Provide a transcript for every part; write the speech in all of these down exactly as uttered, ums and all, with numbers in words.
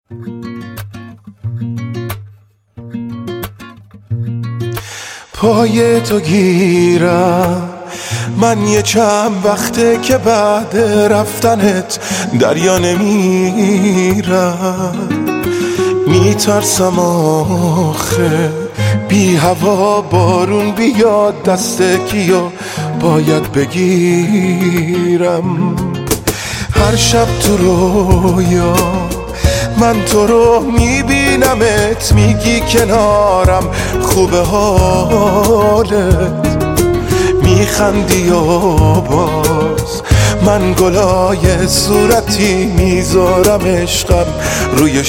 پای تو گیرم من یه چند وقته که بعد رفتنت دریا نمیرم، میترسم آخه بی هوا بارون بیاد دست کیو باید بگیرم. هر شب تو رویا من تو رو میبینمت، میگی کنارم خوبه حالت، میخندی و باز من گلای صورتی میذارم عشقم روی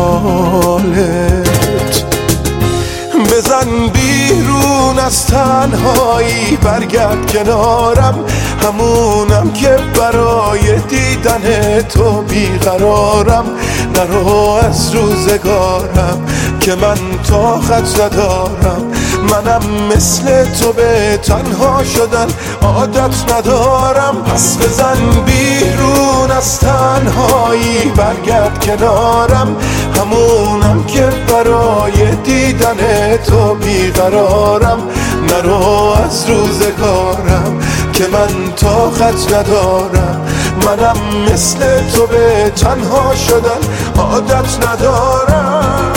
شالت. بزن بیرون از تنهایی برگرد کنارم، همونم که برای دیدن تو بیقرارم. نرو از روزگارم که من طاقت ندارم، منم مثل تو به تنها شدن عادت ندارم. پس بزن بیرون از تنهایی برگرد کنارم، همونم که برای دیدن تو بیقرارم. نرو از روزگارم که من طاقت ندارم، منم مثل تو به تنها شدن عادت ندارم.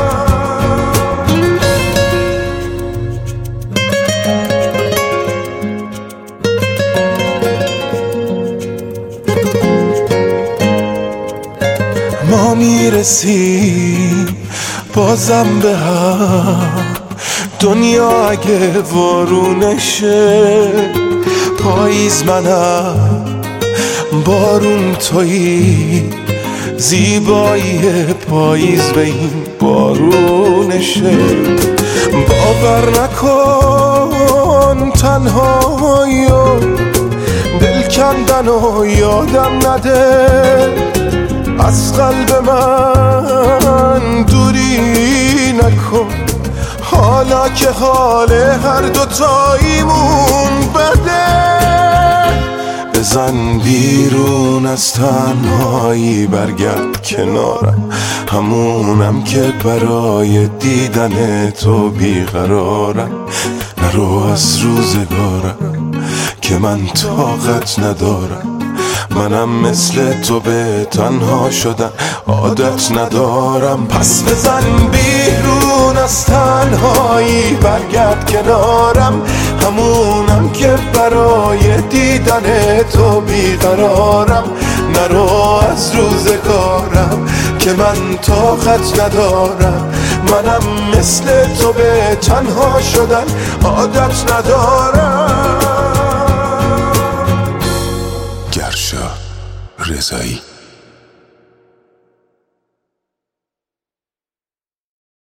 ما میرسیم بازم به هم، دنیا اگه وارونشه پاییز منم بارون تویی، زیبایی پاییز به این بارونشه. باور نکن تنهایی و دل کندن و یادم نده، از قلب من دوری نکن حالا که حال هر دوتاییمون بده. بزن بیرون از تنهایی برگرد کنارم، همونم که برای دیدن تو بیقرارم. نرو از روزگارم که من طاقت ندارم، منم مثل تو به تنها شدن عادت ندارم. پس بزن بیرون از تنهایی برگرد کنارم، همونم که برای دیدن تو بیقرارم. نرو از روزگارم که من طاقت ندارم، منم مثل تو به تنها شدن عادت ندارم.